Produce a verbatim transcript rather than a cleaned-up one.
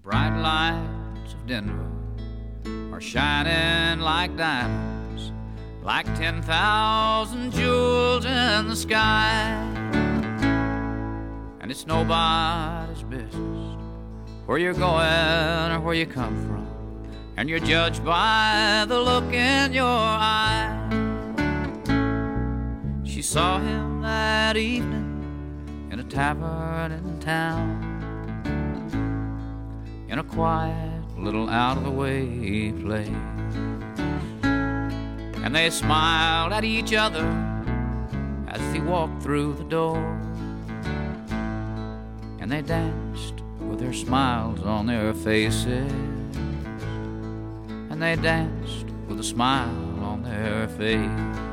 bright lights of Denver are shining like diamonds, like ten thousand jewels in the sky. And it's nobody's business where you're going or where you come from, and you're judged by the look in your eye. She saw him that evening in a tavern in town, in a quiet little out-of-the-way place. And they smiled at each other as they walked through the door, and they danced with their smiles on their faces, and they danced with a smile on their face.